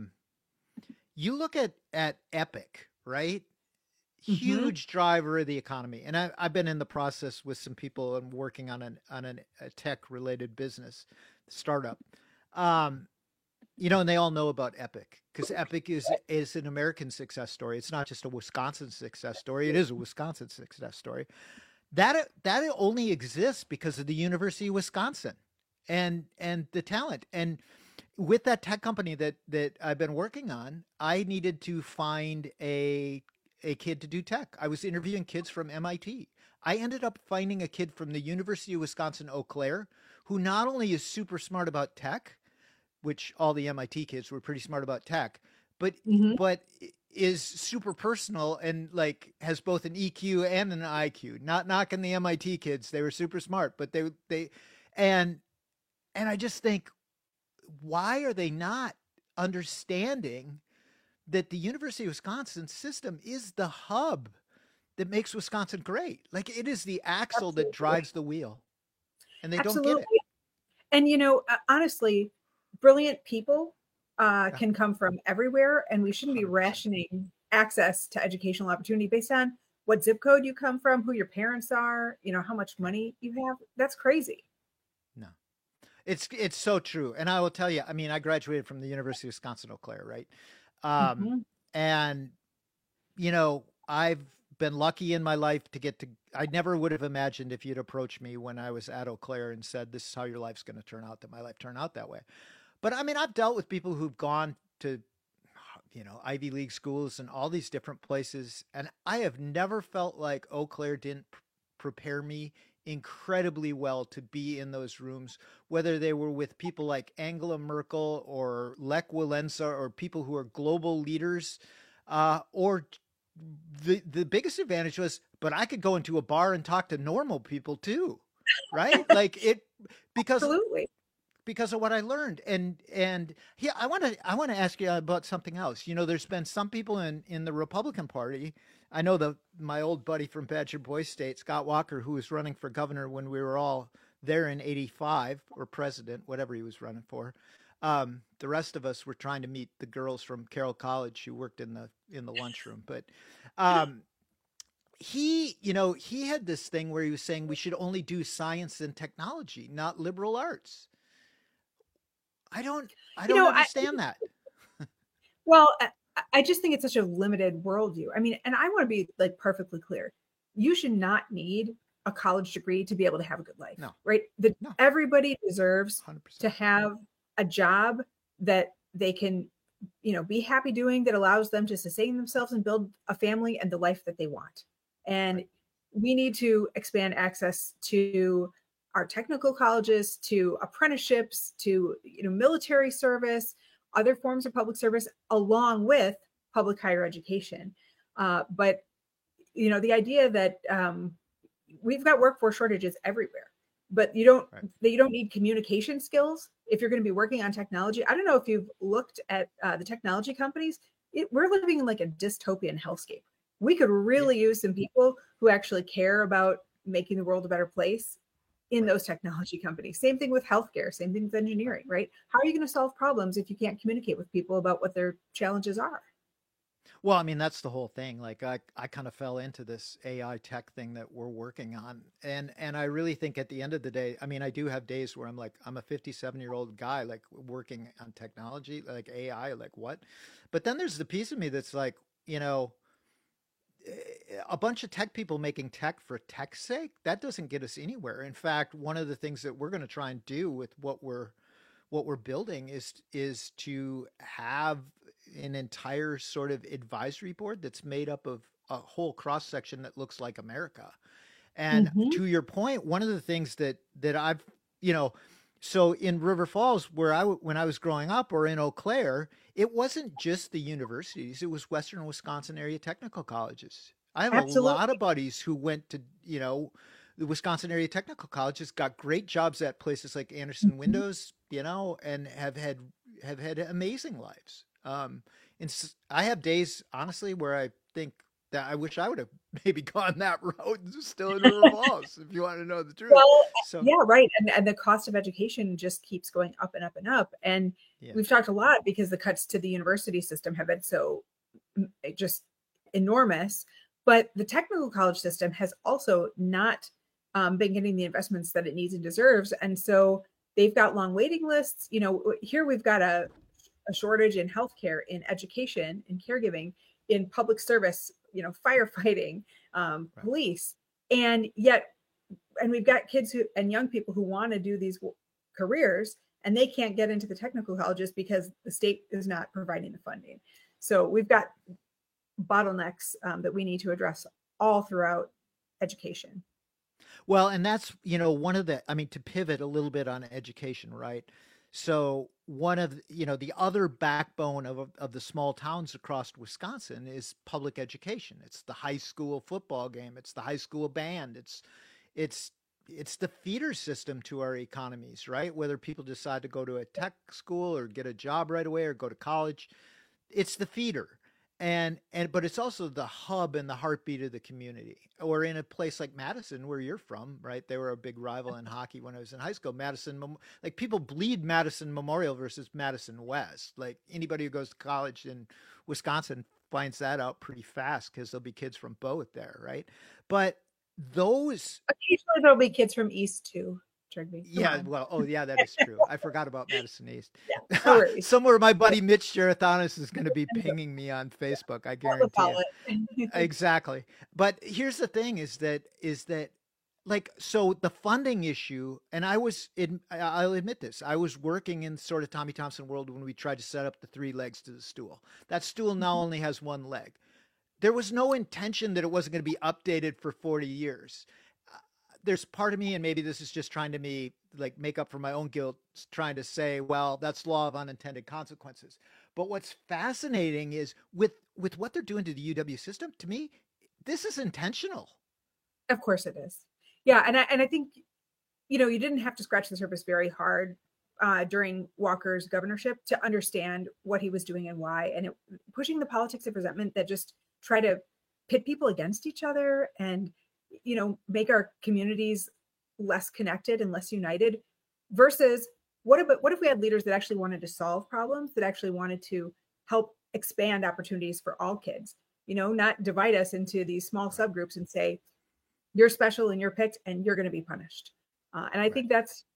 you look at Epic, right? Huge driver of the economy. And I've been in the process with some people and working on a tech related business startup. And they all know about Epic because Epic is an American success story. It's not just a Wisconsin success story. It is a Wisconsin success story. That only exists because of the University of Wisconsin and the talent. And with that tech company that I've been working on, I needed to find a kid to do tech. I was interviewing kids from MIT. I ended up finding a kid from the University of Wisconsin, Eau Claire, who not only is super smart about tech, which all the MIT kids were pretty smart about tech, but is super personal and like has both an EQ and an IQ. Not knocking the MIT kids, they were super smart, but they and I just think, why are they not understanding that the University of Wisconsin system is the hub that makes Wisconsin great? Like, it is the axle that drives the wheel, and they don't get it. And honestly, brilliant people can come from everywhere, and we shouldn't be rationing access to educational opportunity based on what zip code you come from, who your parents are, how much money you have. That's crazy. No, it's so true. And I will tell you, I mean, I graduated from the University of Wisconsin, Eau Claire, right? And, I've been lucky in my life to get to, I never would have imagined if you'd approached me when I was at Eau Claire and said, this is how your life's going to turn out, that my life turned out that way. But I mean, I've dealt with people who've gone to, Ivy League schools and all these different places. And I have never felt like Eau Claire didn't prepare me incredibly well to be in those rooms, whether they were with people like Angela Merkel or Lech Walesa or people who are global leaders, or the biggest advantage was, but I could go into a bar and talk to normal people too, right? Like because absolutely. Because of what I learned. And yeah, I want to ask you about something else. There's been some people in the Republican Party. I know my old buddy from Badger Boy State, Scott Walker, who was running for governor when we were all there in '85, or president, whatever he was running for. The rest of us were trying to meet the girls from Carroll College who worked in the lunchroom. But he had this thing where he was saying we should only do science and technology, not liberal arts. I don't understand that. Well, I just think it's such a limited worldview. I mean, and I want to be like perfectly clear. You should not need a college degree to be able to have a good life, right? Everybody deserves 100%. To have a job that they can, be happy doing, that allows them to sustain themselves and build a family and the life that they want. And we need to expand access to our technical colleges, to apprenticeships, to military service, other forms of public service, along with public higher education. But the idea that we've got workforce shortages everywhere, but you don't need communication skills if you're going to be working on technology. I don't know if you've looked at the technology companies. We're living in like a dystopian hellscape. We could really use some people who actually care about making the world a better place in those technology companies. Same thing with healthcare, same thing with engineering, right? How are you going to solve problems if you can't communicate with people about what their challenges are? Well, I mean, that's the whole thing. Like I kind of fell into this AI tech thing that we're working on. And I really think at the end of the day, I mean, I do have days where I'm like, I'm a 57-year-old guy, like working on technology, like AI, like what? But then there's the piece of me that's like, a bunch of tech people making tech for tech's sake, that doesn't get us anywhere. In fact, one of the things that we're going to try and do with what we're building is to have an entire sort of advisory board that's made up of a whole cross section that looks like America. And to your point, one of the things that I've, so in River Falls, when I was growing up, or in Eau Claire, it wasn't just the universities, it was Western Wisconsin area technical colleges. I have a lot of buddies who went to, the Wisconsin Area Technical College has got great jobs at places like Anderson Windows, and have had amazing lives. And I have days, honestly, where I think that I wish I would have maybe gone that route and still in River Falls, if you want to know the truth. Well, yeah, right. And the cost of education just keeps going up and up and up. And we've talked a lot because the cuts to the university system have been so just enormous. But the technical college system has also not been getting the investments that it needs and deserves. And so they've got long waiting lists. Here we've got a shortage in healthcare, in education, in caregiving, in public service, firefighting, police. And we've got kids and young people who want to do these careers, and they can't get into the technical colleges because the state is not providing the funding. So we've got bottlenecks that we need to address all throughout education. Well, and that's, one of to pivot a little bit on education, right? So one of, the other backbone of the small towns across Wisconsin is public education. It's the high school football game. It's the high school band. It's the feeder system to our economies, right? Whether people decide to go to a tech school or get a job right away or go to college, it's the feeder. But it's also the hub and the heartbeat of the community. Or in a place like Madison, where you're from, right? They were a big rival in hockey when I was in high school. Madison, like people bleed Madison Memorial versus Madison West. Like anybody who goes to college in Wisconsin finds that out pretty fast because there'll be kids from both there, right? But occasionally there'll be kids from East too. Yeah, that is true. I forgot about Madison East. Yeah, somewhere my buddy Mitch Gerathanis is going to be pinging me on Facebook. I guarantee it. Exactly. But here's the thing: is that so the funding issue, and I'll admit this, I was working in sort of Tommy Thompson world when we tried to set up the 3 legs to the stool. That stool now only has 1 leg. There was no intention that it wasn't going to be updated for 40 years. There's part of me, and maybe this is just trying to make up for my own guilt, trying to say, well, that's law of unintended consequences. But what's fascinating is with what they're doing to the UW system, to me, this is intentional. Of course it is. Yeah. And I think, you didn't have to scratch the surface very hard during Walker's governorship to understand what he was doing and why, and pushing the politics of resentment that just try to pit people against each other and make our communities less connected and less united, versus what if we had leaders that actually wanted to solve problems, that actually wanted to help expand opportunities for all kids, not divide us into these small subgroups and say, you're special and you're picked and you're going to be punished. And I think that's,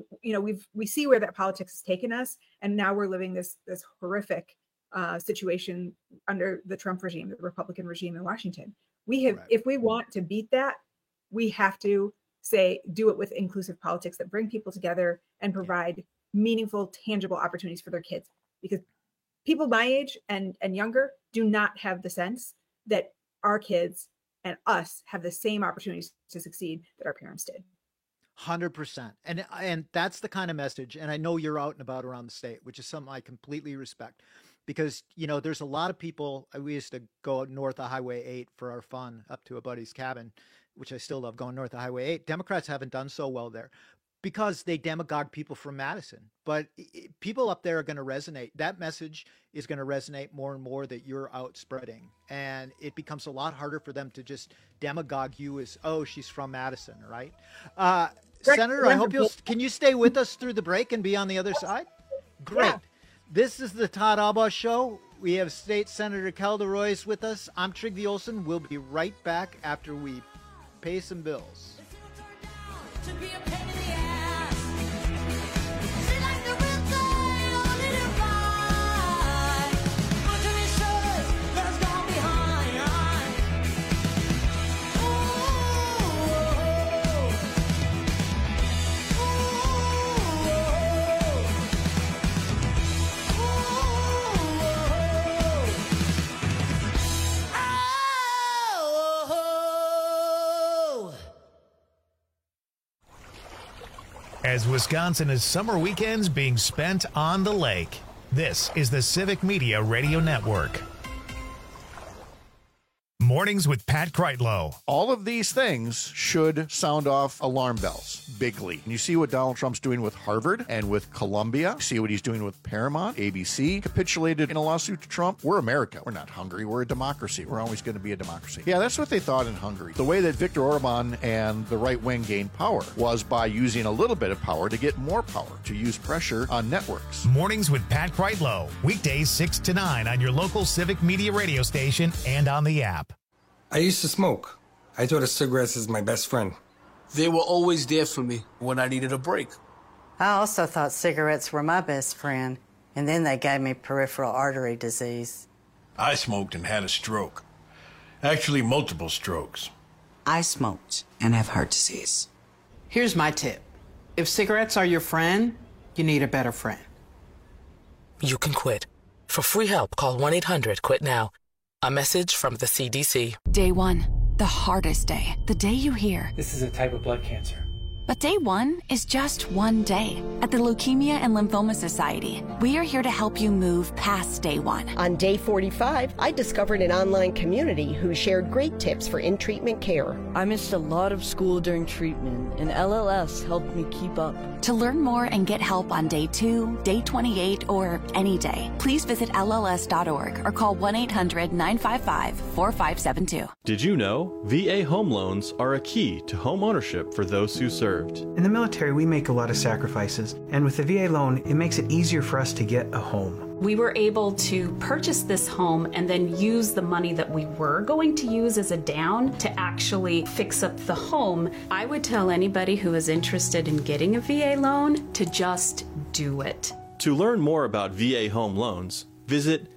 we see where that politics has taken us. And now we're living this horrific situation under the Trump regime, the Republican regime in Washington. If we want to beat that, we have to do it with inclusive politics that bring people together and provide meaningful, tangible opportunities for their kids. Because people my age and younger do not have the sense that our kids and us have the same opportunities to succeed that our parents did. 100%. And that's the kind of message. And I know you're out and about around the state, which is something I completely respect. Because, there's a lot of people, we used to go north of Highway 8 for our fun up to a buddy's cabin, which I still love going north of Highway 8. Democrats haven't done so well there because they demagogue people from Madison. But people up there are going to resonate. That message is going to resonate more and more that you're out spreading. And it becomes a lot harder for them to just demagogue you as, oh, she's from Madison, right? Senator, I hope can you stay with us through the break and be on the other side? Great. Yeah. This is the Todd Albaugh Show. We have State Senator Kelda Roys with us. I'm Trygve Olsen. We'll be right back after we pay some bills. As Wisconsin is summer weekends being spent on the lake, this is the Civic Media Radio Network. Mornings with Pat Kreitlow. All of these things should sound off alarm bells bigly. And you see what Donald Trump's doing with Harvard and with Columbia. You see what he's doing with Paramount. ABC capitulated in a lawsuit to Trump. We're America. We're not Hungary. We're a democracy. We're always going to be a democracy. Yeah, that's what they thought in Hungary. The way that Viktor Orban and the right wing gained power was by using a little bit of power to get more power, to use pressure on networks. Mornings with Pat Kreitlow. Weekdays 6 to 9 on your local Civic Media radio station and on the app. I used to smoke. I thought of cigarettes as my best friend. They were always there for me when I needed a break. I also thought cigarettes were my best friend, and then they gave me peripheral artery disease. I smoked and had a stroke. Actually, multiple strokes. I smoked and have heart disease. Here's my tip. If cigarettes are your friend, you need a better friend. You can quit. For free help, call 1-800-QUIT-NOW. A message from the CDC. Day 1, the hardest day. The day you hear, this is a type of blood cancer. But day 1 is just one day. At the Leukemia and Lymphoma Society, we are here to help you move past day 1. On day 45, I discovered an online community who shared great tips for in-treatment care. I missed a lot of school during treatment, and LLS helped me keep up. To learn more and get help on day 2, day 28, or any day, please visit LLS.org or call 1-800-955-4572. Did you know VA home loans are a key to home ownership for those who served? In the military, we make a lot of sacrifices, and with the VA loan, it makes it easier for us to get a home. We were able to purchase this home and then use the money that we were going to use as a down to actually fix up the home. I would tell anybody who is interested in getting a VA loan to just do it. To learn more about VA home loans, visit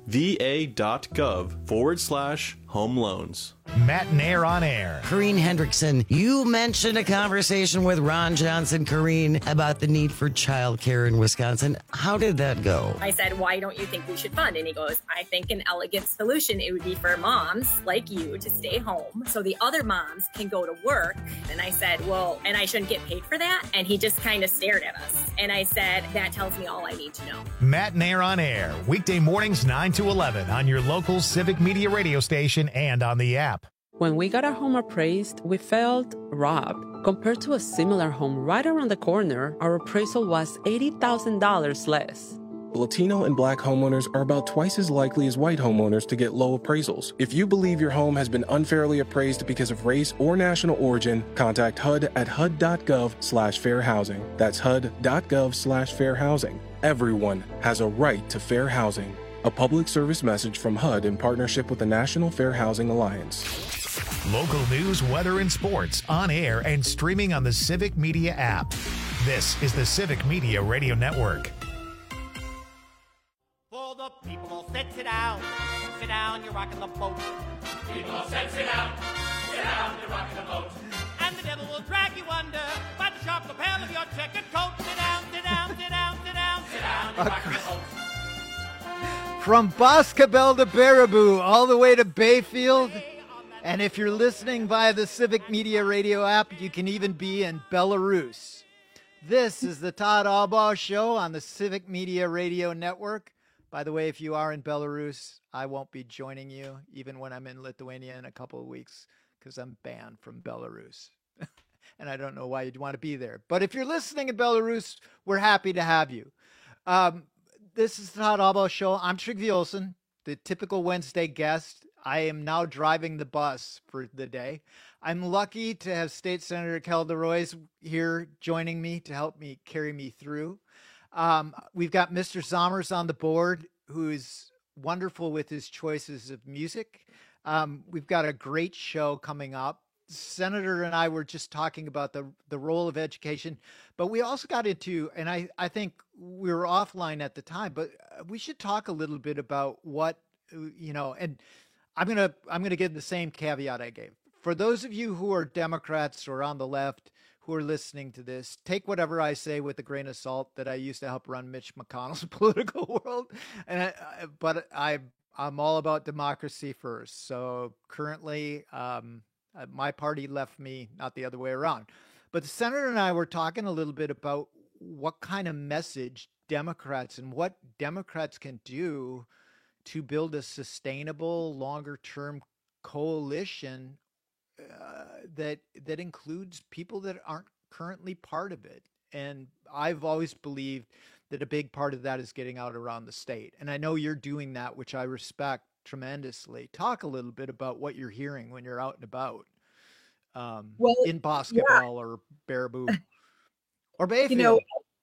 va.gov/home loans. Matt Nair on air. Corrine Hendrickson, you mentioned a conversation with Ron Johnson, Corrine, about the need for childcare in Wisconsin. How did that go? I said, why don't you think we should fund? And he goes, I think an elegant solution, it would be for moms like you to stay home so the other moms can go to work. And I said, well, and I shouldn't get paid for that? And he just kind of stared at us. And I said, that tells me all I need to know. Matt Nair on air. Weekday mornings 9 to 11 on your local Civic Media radio station and on the app. When we got our home appraised, we felt robbed. Compared to a similar home right around the corner, our appraisal was $80,000 less. Latino and Black homeowners are about twice as likely as white homeowners to get low appraisals. If you believe your home has been unfairly appraised because of race or national origin, contact HUD at HUD.gov/fair housing. That's HUD.gov/fair housing. Everyone has a right to fair housing. A public service message from HUD in partnership with the National Fair Housing Alliance. Local news, weather, and sports on air and streaming on the Civic Media app. This is the Civic Media Radio Network. For the people all said sit down, you're rocking the boat. People all said sit down, you're rocking the boat. And the devil will drag you under by the sharp lapel of your checkered coat. Sit down, you're rocking the boat. From Boscobel to Baraboo, all the way to Bayfield. And if you're listening via the Civic Media Radio app, you can even be in Belarus. This is the Todd Albaugh Show on the Civic Media Radio Network. By the way, if you are in Belarus, I won't be joining you, even when I'm in Lithuania in a couple of weeks, because I'm banned from Belarus. And I don't know why you'd want to be there. But if you're listening in Belarus, we're happy to have you. This is the Todd Albaugh Show. I'm Trygve Olsen, the typical Wednesday guest. I am now driving the bus for the day. I'm lucky to have State Senator Kelda Roys here joining me to help me carry me through. We've got Mr. Zommers on the board, who is wonderful with his choices of music. We've got a great show coming up. Senator and I were just talking about the role of education, but we also got into, and I think we were offline at the time, but we should talk a little bit about what, and I'm going to give the same caveat I gave. For those of you who are Democrats or on the left who are listening to this, take whatever I say with a grain of salt, that I used to help run Mitch McConnell's political world. But I'm all about democracy first. So currently, my party left me, not the other way around. But the senator and I were talking a little bit about what kind of message Democrats and what Democrats can do to build a sustainable, longer-term coalition that includes people that aren't currently part of it. And I've always believed that a big part of that is getting out around the state. And I know you're doing that, which I respect tremendously. Talk a little bit about what you're hearing when you're out and about in basketball or Baraboo or Bayfield.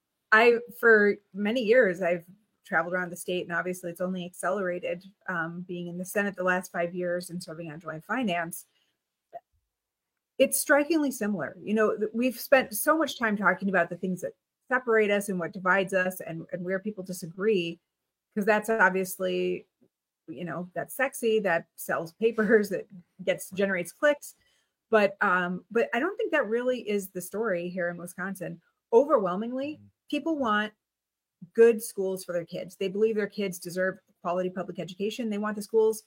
For many years, I've traveled around the state, and obviously it's only accelerated being in the Senate the last 5 years and serving on Joint Finance. It's strikingly similar. We've spent so much time talking about the things that separate us and what divides us and where people disagree, because that's obviously, that's sexy, that sells papers, that generates clicks. But I don't think that really is the story here in Wisconsin. Overwhelmingly, people want good schools for their kids. They believe their kids deserve quality public education. They want the schools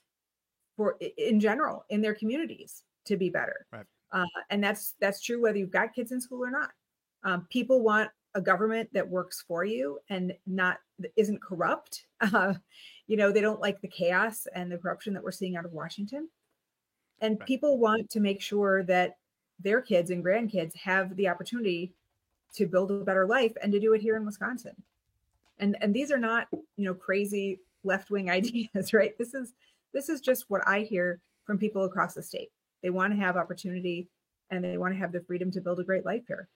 in general in their communities to be better. Right. And that's true whether you've got kids in school or not. People want a government that works for you and isn't corrupt. They don't like the chaos and the corruption that we're seeing out of Washington. And people want to make sure that their kids and grandkids have the opportunity to build a better life and to do it here in Wisconsin. And these are not, crazy left-wing ideas, right? This is just what I hear from people across the state. They want to have opportunity and they want to have the freedom to build a great life here.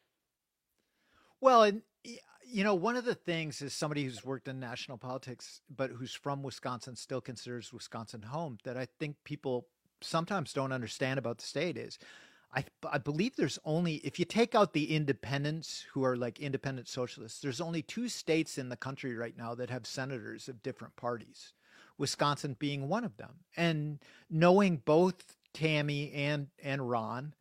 Well, and one of the things is somebody who's worked in national politics, but who's from Wisconsin, still considers Wisconsin home, that I think people sometimes don't understand about the state is I believe there's only, if you take out the independents who are like independent socialists, there's only 2 states in the country right now that have senators of different parties, Wisconsin being one of them. And knowing both Tammy and Ron,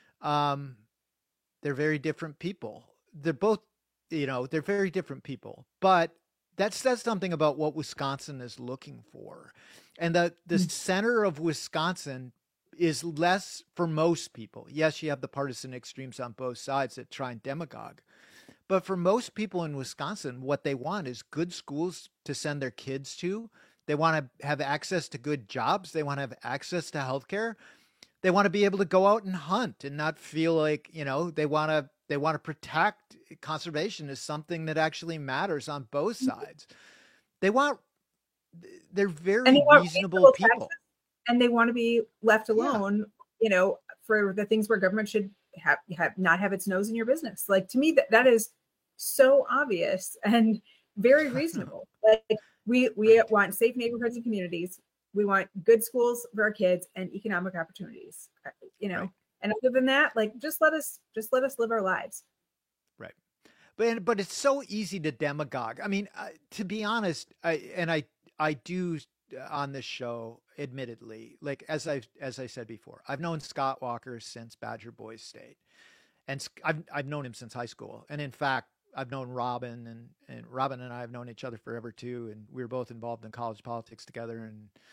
they're very different people. They're both, they're very different people, but that says something about what Wisconsin is looking for. And the center of Wisconsin is less for most people. Yes, you have the partisan extremes on both sides that try and demagogue. But for most people in Wisconsin, what they want is good schools to send their kids to. They want to have access to good jobs. They want to have access to healthcare. They want to be able to go out and hunt and not feel like, they want to protect conservation as something that actually matters on both sides. They're very reasonable people. And they want to be left alone, for the things where government should not have its nose in your business. Like, to me, that is so obvious and very reasonable. Like, we want safe neighborhoods and communities. We want good schools for our kids and economic opportunities, And other than that, just let us live our lives. Right. But it's so easy to demagogue. I mean, to be honest, I do on this show, admittedly, like as I said before, I've known Scott Walker since Badger Boys State, and I've known him since high school. And in fact, I've known Robin, and Robin and I have known each other forever too. And we were both involved in college politics together.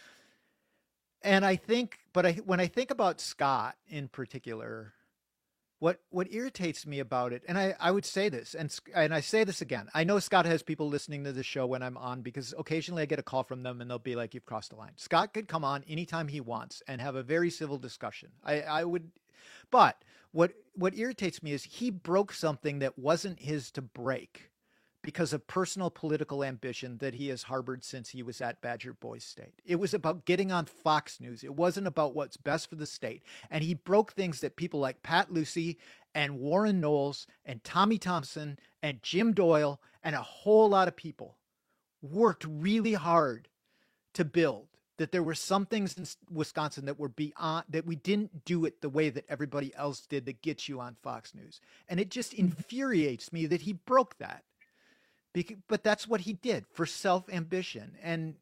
And I think, when I think about Scott in particular, what irritates me about it, and I would say this, and I say this again, I know Scott has people listening to the show when I'm on, because occasionally I get a call from them and they'll be like, "You've crossed the line." Scott could come on anytime he wants and have a very civil discussion. I would, but what irritates me is he broke something that wasn't his to break because of personal political ambition that he has harbored since he was at Badger Boys State. It was about getting on Fox News. It wasn't about what's best for the state. And he broke things that people like Pat Lucy and Warren Knowles and Tommy Thompson and Jim Doyle and a whole lot of people worked really hard to build. That there were some things in Wisconsin that were beyond, that we didn't do it the way that everybody else did that gets you on Fox News. And it just infuriates me that he broke that. But that's what he did for self-ambition. And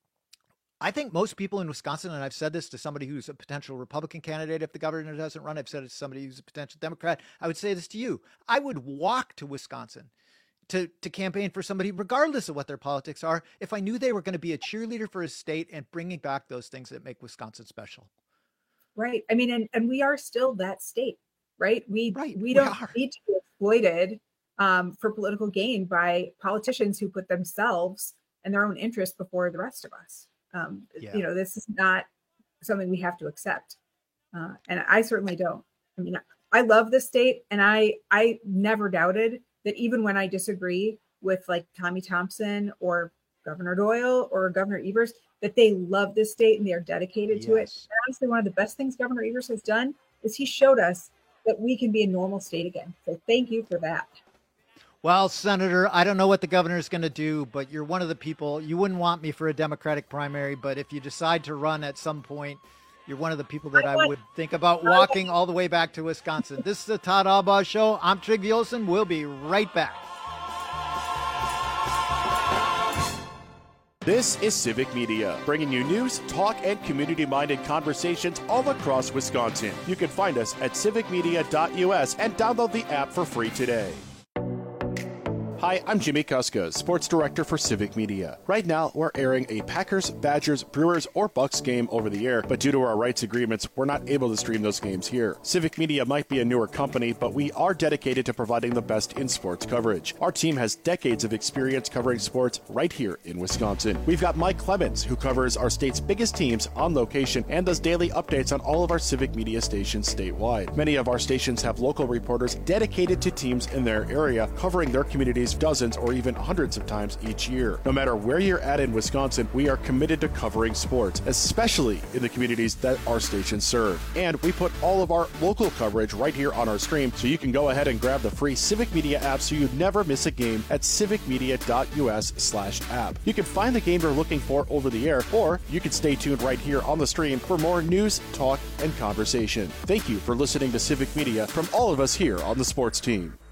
I think most people in Wisconsin, and I've said this to somebody who's a potential Republican candidate if the governor doesn't run, I've said it to somebody who's a potential Democrat, I would say this to you. I would walk to Wisconsin to campaign for somebody, regardless of what their politics are, if I knew they were going to be a cheerleader for his state and bringing back those things that make Wisconsin special. Right. I mean, and we are still that state, right? We don't need to be exploited for political gain by politicians who put themselves and their own interests before the rest of us. This is not something we have to accept. And I certainly don't. I mean, I love this state, and I never doubted that even when I disagree with like Tommy Thompson or Governor Doyle or Governor Evers, that they love this state and they are dedicated to it. And honestly, one of the best things Governor Evers has done is he showed us that we can be a normal state again. So thank you for that. Well, Senator, I don't know what the governor is going to do, but you're one of the people. You wouldn't want me for a Democratic primary, but if you decide to run at some point, you're one of the people that I would think about walking all the way back to Wisconsin. This is the Todd Albaugh Show. I'm Trigg Olson. We'll be right back. This is Civic Media, bringing you news, talk, and community-minded conversations all across Wisconsin. You can find us at civicmedia.us and download the app for free today. Hi, I'm Jimmy Kuska, Sports Director for Civic Media. Right now, we're airing a Packers, Badgers, Brewers, or Bucks game over the air, but due to our rights agreements, we're not able to stream those games here. Civic Media might be a newer company, but we are dedicated to providing the best in sports coverage. Our team has decades of experience covering sports right here in Wisconsin. We've got Mike Clemens, who covers our state's biggest teams on location and does daily updates on all of our Civic Media stations statewide. Many of our stations have local reporters dedicated to teams in their area, covering their communities dozens or even hundreds of times each year. No matter where you're at in Wisconsin, we are committed to covering sports, especially in the communities that our stations serve. And we put all of our local coverage right here on our stream, so you can go ahead and grab the free Civic Media app so you never miss a game at civicmedia.us/app. You can find the game you're looking for over the air, or you can stay tuned right here on the stream for more news, talk, and conversation. Thank you for listening to Civic Media from all of us here on the sports team.